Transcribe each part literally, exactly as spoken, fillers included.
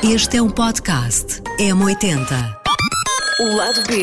Este é um podcast M oitenta. O lado B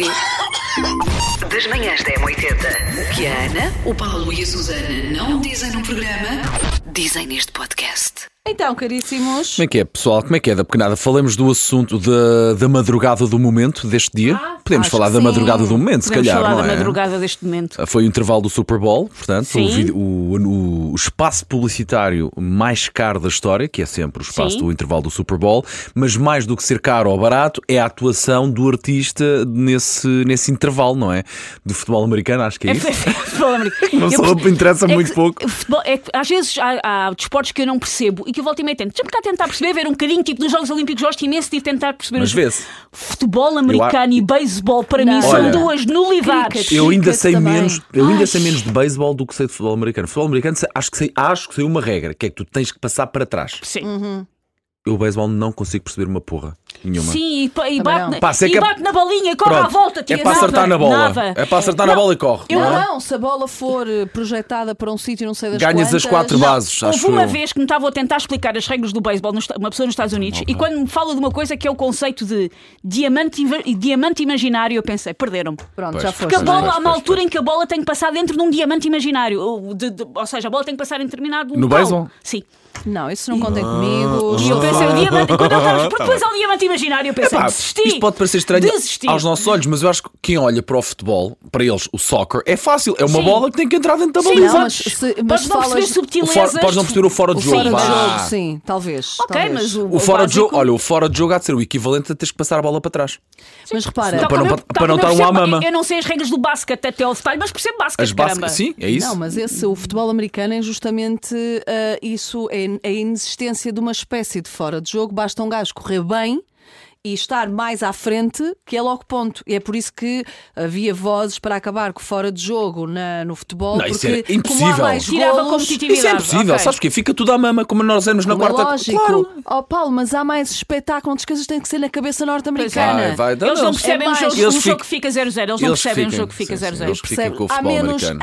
das manhãs da M oitenta. O que a Ana, o Paulo e a Susana não dizem no programa, dizem neste podcast. Então, caríssimos. Como é que é, pessoal? Como é que é da pequenada? Falemos do assunto da, da madrugada do momento deste dia. Ah, Podemos falar da sim. madrugada do momento, se Podemos calhar, falar não da é? madrugada deste momento. Foi o intervalo do Super Bowl, portanto, o, Sim. vídeo- o- o- o espaço publicitário mais caro da história, que é sempre o espaço Sim. do intervalo do Super Bowl, mas mais do que ser caro ou barato, é a atuação do artista nesse, nesse intervalo, não é? Do futebol americano, acho que é isso. Futebol americano. Não Eu só perce- interessa é muito que- pouco. futebol- é que às vezes há, há desportos que eu não percebo e que eu volto e meio tento. Deixa-me cá tentar perceber, ver um bocadinho, tipo dos Jogos Olímpicos, gosto imenso de tentar perceber. Mas os- vê-se. Futebol americano e beisebol, para Não. mim, são Olha, duas nulidades. Eu ainda Cricket sei também. menos, eu ainda Ai. sei menos de beisebol do que sei de futebol americano. Futebol americano sei- acho que sei, acho que sei uma regra, que é que tu tens que passar para trás. Sim. Eu o beisebol não consigo perceber uma porra nenhuma. Sim, e, pa- e Também bate, não. na, Pá, sei e que é- bate na bolinha, corre à Pronto, volta. é tira- para nada, acertar na bola. nada. É para acertar na Não, bola e corre. eu não é? Não, se a bola for eh, projetada para um sítio, não sei das Ganhas quantas. as quatro Não. bases, acho Houve uma eu. vez que me estava a tentar explicar as regras do beisebol, nos- uma pessoa nos Estados Unidos, e quando me fala de uma coisa que é o conceito de diamante, iva- diamante imaginário, eu pensei, perderam-me. Pronto, Pois. já foste. Porque a Pois, bola, pois, há uma pois, altura pois. em que a bola tem que passar dentro de um diamante imaginário. Ou, de- de- ou seja, a bola tem que passar em determinado No local. beisebol? Sim. Não, isso não contem comigo. E eu pensei, o diamante, quando eu estava, porque depois há o diamante imaginário, eu pensei, Pá, desisti. isto pode parecer estranho Desisti. aos nossos olhos, mas eu acho que quem olha para o futebol, para eles, o soccer, é fácil. É uma Sim. bola que tem que entrar dentro da Sim, baliza. Não, mas se- mas Podes não falas- perceber O subtilezas. fora- Podes não perceber o fora de O jogo. fora de vá. jogo, sim, talvez. Ok, talvez. mas o, O fora de básico- jogo, olha, o fora de jogo há de ser o equivalente a teres que passar a bola para trás. Mas repara, Tal para como não- eu- para tal não como eu estar um à percebo- mama. Eu não sei as regras do basquete até ao detalhe, mas percebo basquete, As básicas, caramba. sim, é isso. não, mas esse, o futebol americano é justamente ah, isso, é a inexistência de uma espécie de fora de jogo. Basta um gajo correr bem e estar mais à frente, que é logo ponto. E é por isso que havia vozes para acabar com o fora de jogo na, no futebol, Não, isso porque era impossível. como há mais Tirava a golos, competitividade. Isso é impossível, Ok. sabes porquê? Fica tudo à mama, como nós éramos na como é quarta. lógico. Claro. Oh Paulo, mas há mais espetáculo, as coisas têm que ser na cabeça norte-americana. Vai, vai, Eles não eles- percebem é um jogo, mais- eles um jogo ficam- que fica zero zero. Eles não Eles percebem um ficam- jogo que fica sim, zero sim, zero. eles ficam com o Há futebol menos. americano.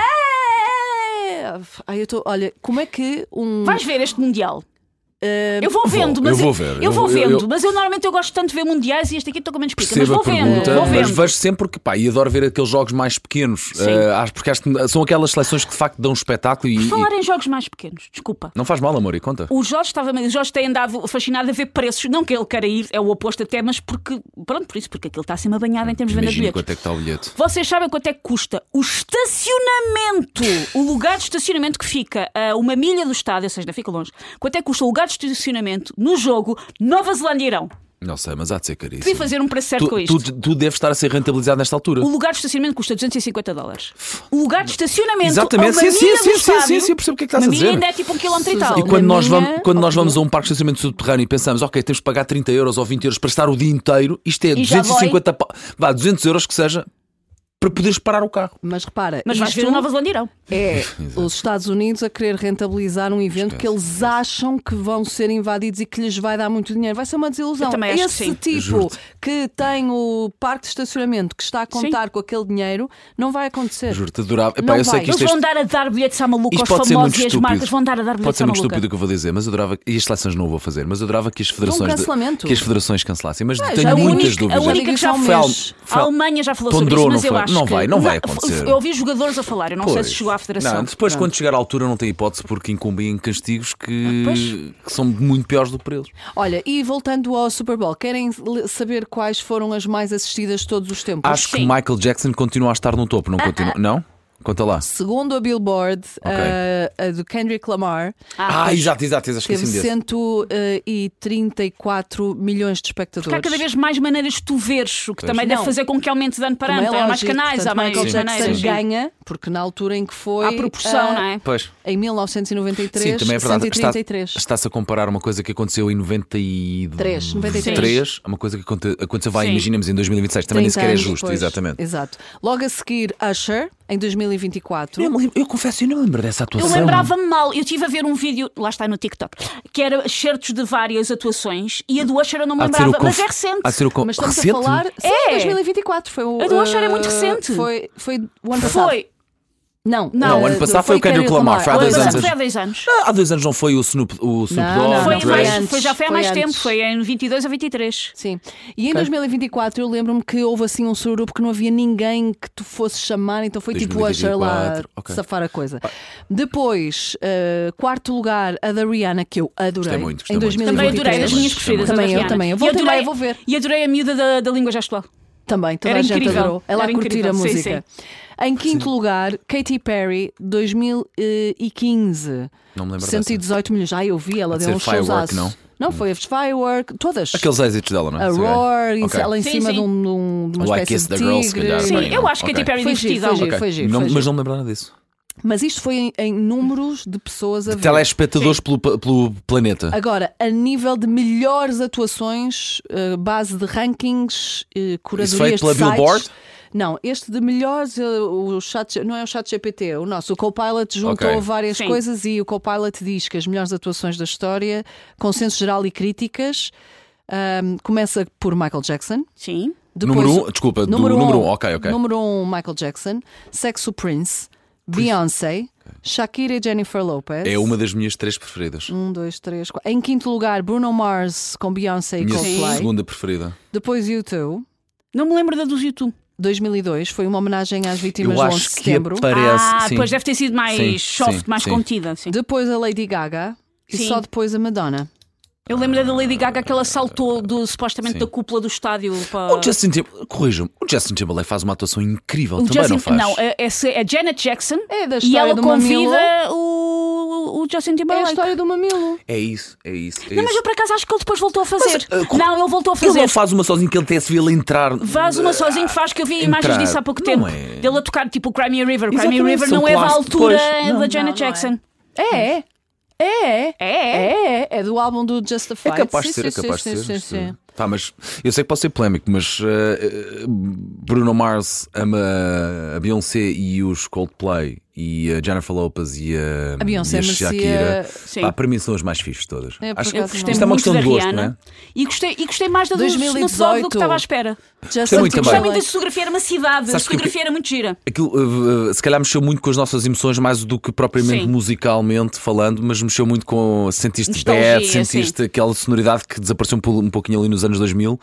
É! Ai, eu tô, olha, como é que um. Vais ver este Mundial. eh, Eu vou vendo, eu mas vou ver. eu Eu vou vou- eu- vendo, eu- mas eu normalmente eu gosto tanto de ver mundiais e este aqui estou com menos explica, mas Percebo vou a vendo, pergunta, vou mas vendo. vejo sempre que pá, e adoro ver aqueles jogos mais pequenos, Sim. eh, acho- porque acho que são aquelas seleções que de facto dão um espetáculo e, Falar e- em jogos mais pequenos, desculpa. não faz mal, amor, e conta. O Jorge estava, o Jorge tem andado fascinado a ver preços, não que ele queira ir, é o oposto até, mas porque, pronto, por isso, porque aquilo está sempre banhado em termos de venda de Imagina bilhetes. quanto é que está o bilhete. Vocês sabem quanto é que custa o estacionamento, o lugar de estacionamento que fica a uma milha do estádio, ou seja, não fica longe. Quanto é que custa o lugar de estacionamento no jogo Nova Zelândia e Irão? Não sei, mas há de ser caríssimo. Devia fazer um preço certo tu, com isto. tu, tu deves estar a ser rentabilizado nesta altura. O lugar de estacionamento custa duzentos e cinquenta dólares. O lugar de estacionamento Exatamente, a uma sim, sim, milha sim, do sim, estádio, sim, sim, eu percebo o que é que estás uma a milha dizer. ainda é tipo um quilómetro e tal. E quando, Na nós minha vamos, quando nós opinião- vamos a um parque de estacionamento subterrâneo e pensamos, ok, temos que pagar trinta euros ou vinte euros para estar o dia inteiro, isto é E já duzentos e cinquenta, pa- vá, duzentos euros que seja, para poderes parar o carro. Mas repara, Mas vais isto ver o Nova Zelândia e Irão. é os Estados Unidos a querer rentabilizar um evento que eles acham que vão ser invadidos e que lhes vai dar muito dinheiro. Vai ser uma desilusão. Eu também acho que Esse sim. tipo Juro-te. que tem o parque de estacionamento que está a contar com aquele dinheiro não vai acontecer. Juro-te, adorava. Não Epá, eu sei vai. que Eles isto é vão dar a dar bilhetes à maluca Isto aos pode ser famosos muito e as estúpido. marcas vão dar a dar Pode bilhetes ser à muito maluca. estúpido o que eu vou dizer, mas eu adorava, e as seleções não o vou fazer, mas eu adorava que as federações, de- cancelamento. que as federações cancelassem. Mas já tenho a muitas única, dúvidas. A única que já Foi Foi fez. al- foi A al- Alemanha já falou ponderou, sobre isso, mas não eu foi? acho Não que vai, não vai acontecer. Eu ouvi jogadores a falar, eu não sei Pois. se chegou à federação. Não, depois, Pronto. quando chegar à altura, não tem hipótese porque incumbem castigos que, Pois. que são muito piores do que para eles. Olha, e voltando ao Super Bowl, querem le- saber quais foram as mais assistidas de todos os tempos? Acho que Sim. Michael Jackson continua a estar no topo, não continua? Não? Conta lá. Segundo a Billboard, a, a do Kendrick Lamar, Ah, pois. exato, exato, exato, teve esqueci-me desse. cento e trinta e quatro milhões de espectadores. Porque há cada vez mais maneiras de tu veres, o que também Não. deve fazer com que aumente de ano para Como ano. é Há mais lógico, canais, portanto, há mais Michael Jackson maneiras. ganha, porque na altura em que foi. Há proporção, ah, não é? Pois. Em mil novecentos e noventa e três, Sim, também é verdade. cento e trinta e três. Está- Está-se a comparar uma coisa que aconteceu em noventa e Três, noventa e três. três, uma coisa que aconte- aconteceu, vai, Sim. imaginemos, em dois mil e vinte e seis. Também nem trinta sequer é anos justo, depois. exatamente. Exato. Logo a seguir, Usher, em dois mil e vinte e quatro. Eu, me lembro- eu confesso, eu não me lembro dessa Eu atuação. lembrava-me mal, eu estive a ver um vídeo, lá está no TikTok, que era certos de várias atuações e a do Usher eu não me Há de ser o lembrava, mas conf- é recente. há de ser o con- Mas estamos recente? a falar. Sim, É. dois mil e vinte e quatro. Foi o, A do Usher é muito uh, recente. Foi, foi o ano passado. Foi. Não, Não, o ano uh, passado foi o Kendrick Lamar, foi há O dois ano anos. passado foi há dois anos. Ah, há dois anos não foi o Snoop, o Snoop Não, Dogg, não, Foi, não, Dre? mais, antes, foi, já foi há foi mais antes. tempo, foi em vinte e dois ou vinte e três. Sim. E em dois mil e vinte e quatro eu lembro-me que houve assim um surupo que não havia ninguém que tu fosses chamar, então foi tipo o dois mil e vinte e Usher lá quatro, ok. safar a coisa. Depois, uh, quarto lugar, a da Rihanna, que eu adorei. Gostei muito, gostei em muito. dois mil e Também vinte e adorei, três. das minhas preferidas. a da Também eu, Rihanna. também. Eu E volto e adorei- meia, vou ver. E adorei a miúda da, da língua gestual. Também, toda Era a gente incrível. adorou. Ela Era a curtir incrível, a sim, música. Em quinto lugar, Katy Perry, dois mil e quinze. Não me lembro cento e dezoito milhões. Ah, eu vi, ela Pode deu ser um Firework, showzaço. não? Não, foi a Firework, todas. Aqueles êxitos dela, não é? A Sim, Roar, ok. ela em Sim, cima sim. de, um, de um- de uma Like espécie Kiss de the Girl, se tigre. calhar, Sim, também, eu não? acho que Ok. Katy Perry é Foi giro, divertida. foi giro, Ok. foi giro, Não- foi mas giro. não me lembro nada disso. Mas isto foi em, em números de pessoas a ver. Telespectadores pelo, pelo planeta. Agora, a nível de melhores atuações, eh, base de rankings, eh, curadorias feito pela de sites. Billboard? Não, este de melhores, eh, o chat, não é o chat G P T, o nosso, o Copilot juntou Ok. várias Sim. coisas e o Copilot diz que as melhores atuações da história, consenso geral e críticas, ahm, começa por Michael Jackson. Sim. Depois, Número um, desculpa, do número um, ok, ok. Número um, Michael Jackson. Sexo Prince. Beyoncé. Shakira e Jennifer Lopez. É uma das minhas três preferidas. Um, dois, três, quatro. Em quinto lugar, Bruno Mars com Beyoncé e Minha Coldplay. segunda preferida. Depois U dois. Não me lembro da dos YouTube. dois mil e dois foi uma homenagem às vítimas Eu do onze de acho que setembro. aparece. Ah, sim. depois deve ter sido mais Sim, soft, sim, mais sim. contida. Sim. Depois a Lady Gaga e Sim. só depois a Madonna. Eu lembro da Lady Gaga que ela saltou do, supostamente Sim. da cúpula do estádio para. O Justin Timberlake, corrijam, o Justin Timberlake faz uma atuação incrível, O também Justin- não faz? Não, é, é a Janet Jackson É da e história ela do convida mamilo. o, o Justin É a Timberlake. história do mamilo. É isso, é isso. É Não, mas isso. eu por acaso acho que ele depois voltou a fazer. Mas, uh, co- não, ele voltou a Ele fazer. não faz uma sozinho que ele até se vê ele entrar. Faz uma sozinho que faz que eu vi imagens Entrar. disso há pouco Não tempo. é. Dele a tocar tipo o Crimea River. O Crimea Exatamente, River são não é da clássicos. altura Pois, não. da Janet Não, não é. Jackson. É. É. É, É, é do álbum do Justified. É capaz de Sim, ser, é sim, capaz sim, de ser. sim, sim, sim. Tá, mas eu sei que pode ser polémico, mas uh, uh, Bruno Mars ama a Beyoncé e os Coldplay e a Jennifer Lopez e a, A Beyoncé e a merecia- Shakira. Sim. Pá, para mim são as mais fixes de todas. É, por Acho que acaso Gostei isto é uma muito questão da de gosto, Rihanna não é? e, gostei, e gostei mais da do dois mil e Snoop Dogg do que dezoito. estava à espera. Justin Gostei muito Gostei também. muito da fotografia, era uma cidade. A Sabes que o que- fotografia era muito gira. Aquilo uh, uh, se calhar mexeu muito com as nossas emoções, mais do que propriamente Sim. musicalmente falando, mas mexeu muito com. Sentiste Nostalgia, bad, sentiste aquela sonoridade que desapareceu um, pou- um pouquinho ali nos anos dois mil.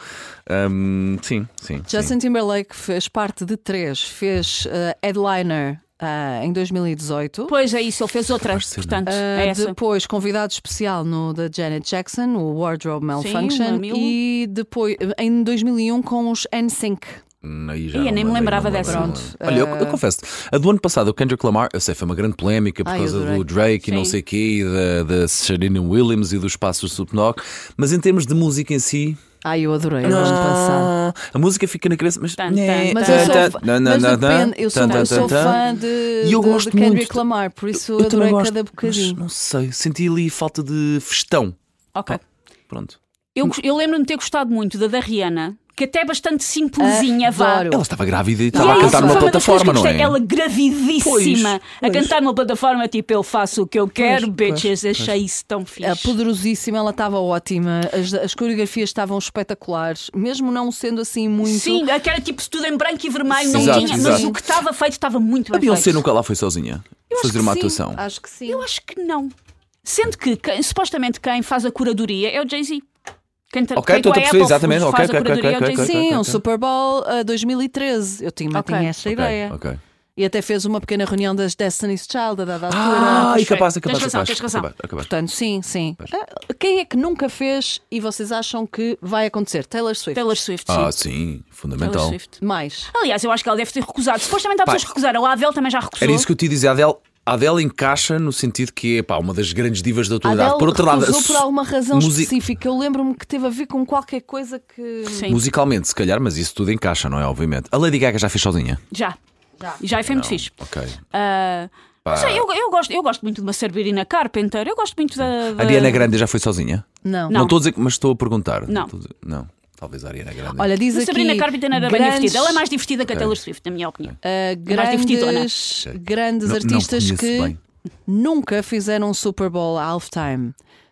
Um, sim, sim. Justin sim. Timberlake fez parte de três, fez uh, headliner uh, em dois mil e dezoito. Pois é isso, ele fez outra. Capaz de ser, Portanto, Uh, é essa. depois, convidado especial no da Janet Jackson, o Wardrobe Malfunction, Mamilo. e depois em dois mil e um com os N Sync. Hum, aí já Ia, não nem me lembro, lembrava não dessa. lembro, não Pronto, lembro. Olha, eu, eu confesso, a do ano passado, o Kendrick Lamar, eu sei, foi uma grande polémica por Ai, causa eu adorei. do Drake e não Sim. sei o quê, e da, da Serena Williams e dos passos do Snoop Dogg, mas em termos de música em si. Ai, eu adorei o ano passado. A música fica na cabeça, mas. Tan, tan, Mas tan, eu sou, Tan, fã- tan, mas tan, depende, eu sou, tan, eu sou tan, fã de, E eu de- gosto de Kendrick muito. Lamar, por isso Eu também adorei gosto, cada mas bocadinho. não sei, senti ali falta de festão. Ok. Pronto. Eu, eu lembro-me de ter gostado muito da da Rihanna, que até é bastante simplesinha, vá. Adoro. Ela estava grávida e E estava é a isso, cantar numa foi uma das coisas plataforma, que eu não gostei. é? Ela gravidíssima Pois, a pois. cantar numa plataforma, tipo, eu faço o que eu quero, pois, bitches. Achei isso tão fixe. É poderosíssima, ela estava ótima, as, as coreografias estavam espetaculares, mesmo não sendo assim muito. Sim, que era tipo tudo em branco e vermelho, não Exato, tinha, exato. mas o que estava feito estava muito A bem Beyoncé feito. nunca lá foi sozinha acho fazer que uma sim, atuação. Acho que sim. Eu acho que não. Sendo que quem- supostamente quem faz a curadoria é o Jay-Z. Quem, ta- Ok, quem estou com a a perceber, Apple exatamente. faz Ok, a ok, curadoria ok, é o ok, Jay-Z. Sim, ok, um ok. Super Bowl uh, dois mil e treze. Eu tinha, Ok. tinha essa Ok, ideia. ok. E até fez uma pequena reunião das Destiny's Child a dada altura. Ah, pois e capaz, é foi. capaz, Tens razão, capaz, tens razão. capaz, capaz. Portanto, sim, sim. Ah, quem é que nunca fez e vocês acham que vai acontecer? Taylor Swift. Taylor Swift, sim. Ah, sim, Taylor fundamental. Swift. Mais. Aliás, eu acho que ela deve ter recusado. Supostamente há Pá, pessoas que recusaram. A Adele também já recusou. Era isso que eu te ia dizer. A Adele, a Adele encaixa no sentido que é pá, uma das grandes divas da A atualidade. Adele Por outro lado, recusou a por su- alguma razão musi- específica. Eu lembro-me que teve a ver com qualquer coisa que. Sim, musicalmente, se calhar, mas isso tudo encaixa, não é? Obviamente. A Lady Gaga já fez sozinha. já. Já. E já foi muito fixe. Ok. Ah, Pá. não sei, eu, eu, gosto, eu gosto muito de uma Sabrina Carpenter. Eu gosto muito da. da... A Ariana Grande já foi sozinha? Não. Não. Não estou a dizer, mas estou a perguntar. Não. Estou a dizer- Não. Talvez a Ariana Grande. Olha, diz A aqui. Sabrina Carpenter era bem grandes, divertida. Ela é mais divertida que a Taylor Swift, na minha opinião. uh, mais divertidona. grandes, grandes Não- não artistas conheço que bem. nunca fizeram um Super Bowl halftime.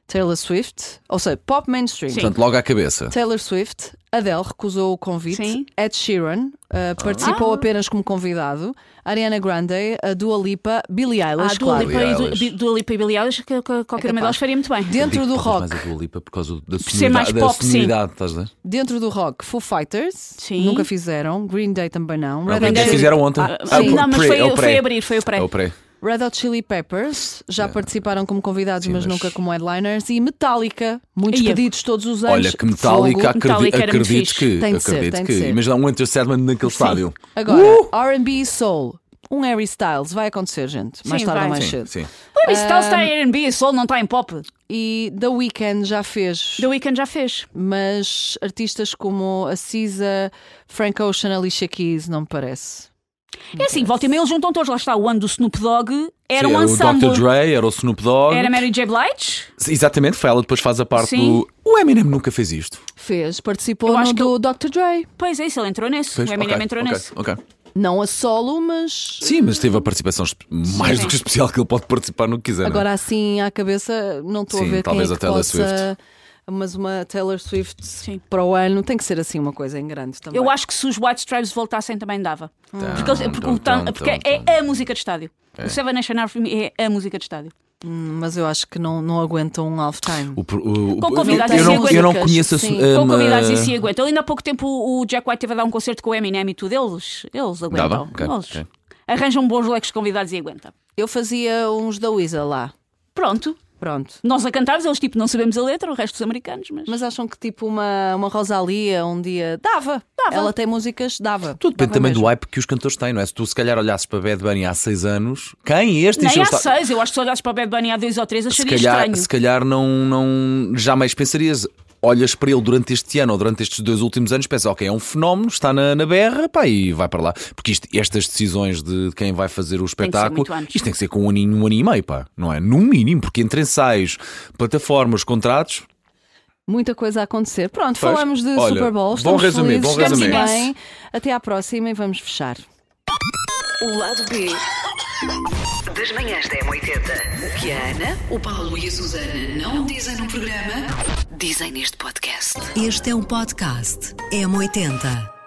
Taylor Swift, ou seja, pop mainstream. Sim. Portanto, logo à cabeça. Taylor Swift, Adele recusou o convite, Sim. Ed Sheeran uh, participou Ah. apenas como convidado, Ariana Grande, a Dua Lipa, Billie Ah, Eilish, Dua claro. Lipa e Eilish. Du- Dua Lipa e Billie Eilish, que, que qualquer uma capaz. delas faria muito bem. Dentro do Talvez rock, mais a Dua Lipa por causa da ser mais sonoridade, da pop, sim. sonoridade, estás a ver? dentro do rock, Foo Fighters, Sim. nunca fizeram, Green Day também não, Não, Red, Green Hot Day Chili- fizeram ontem. Ah, Ah, sim. o Não, mas pré, foi, é o pré. foi abrir, foi o pré. É o pré. Red Hot Chili Peppers já participaram como convidados, Sim, mas, mas- nunca como headliners, e Metallica, muitos Ia. pedidos todos os anos. Olha, que Metallica, Fogo. acredito, Metallica era muito acredito fixe. que. Tem de ser, acredito tem de que. ser. Imagina um Enter Sandman naquele estádio. Agora, Uh! R and B e Soul, um Harry Styles, vai acontecer, gente, mais Sim, tarde ou vai. mais Sim, cedo. sim. O Harry Styles está em R and B, Soul não está em pop. E The Weeknd já fez, The Weeknd já fez. mas artistas como a Cisa, Frank Ocean, Alicia Keys, não me parece. É assim, volta e meia eles juntam todos. Lá está, o ano do Snoop Dogg era Sim, um o ensemble. doutor Dre, era o Snoop Dogg. Era Mary J. Blige. Exatamente, foi ela depois faz a parte Sim. do. O Eminem nunca fez isto. Fez, participou Eu no acho que do doutor Dre. Pois é, isso, ele entrou nesse. Fez? O Eminem Ok, entrou ok, nesse. ok. Não a solo, mas Sim, mas teve a participação espe- mais Sim. do que especial que ele pode participar no que quiser. não é? agora assim à cabeça não estou a Sim, ver quem é talvez que a Taylor possa... Swift. Mas uma Taylor Swift Sim. para o ano tem que ser assim uma coisa em grande também. Eu acho que se os White Stripes voltassem também dava. Porque, eles- porque, o então, tan- porque então, é a música de estádio. O Seven Nation Army é a música de estádio. Hum, mas eu acho que não, não aguentam um halftime. O, o, o, Com eu- convidados eu, e não, aguentas. eu não conheço a, Sim. a- Com uma- convidados e se aguentam. Ainda há pouco tempo o o Jack White teve a dar um concerto com o Eminem e tudo. Eles, eles aguentam. Dava? Ok, Eles ok. arranjam bons leques de convidados e aguentam. Eu fazia uns da Weasel lá. Pronto. Pronto. Nós a cantarmos, eles tipo não sabemos a letra, o resto dos americanos, mas. Mas acham que tipo uma, uma Rosalia um dia dava. Dava. Ela tem músicas, dava. Tudo depende Dava também mesmo. do hype que os cantores têm, não é? Se tu se calhar olhasses para Bad Bunny há seis anos, quem este? Nem Isto há está- seis, eu acho que se olhasses para o Bad Bunny há dois ou três, se acharia calhar, estranho. se calhar não, não jamais pensarias. Olhas para ele durante este ano ou durante estes dois últimos anos, pensas, ok, é um fenómeno, está na, na berra, pá, e vai para lá. Porque isto- estas decisões de quem vai fazer o que ser espetáculo, muito antes. isto tem que ser com um aninho, um ano e meio, pá, não é? No mínimo, porque entre ensaios, plataformas, contratos. Muita coisa a acontecer. Pronto, Pois. falamos de Olha, Super Bowl. bom Estamos resumir, felizes, bom estamos resumir. bem. Até à próxima e vamos fechar. O lado B das manhãs da M oitenta. O que a Ana, o Paulo e a Susana não dizem no programa, dizem neste podcast. Este é um podcast M oitenta.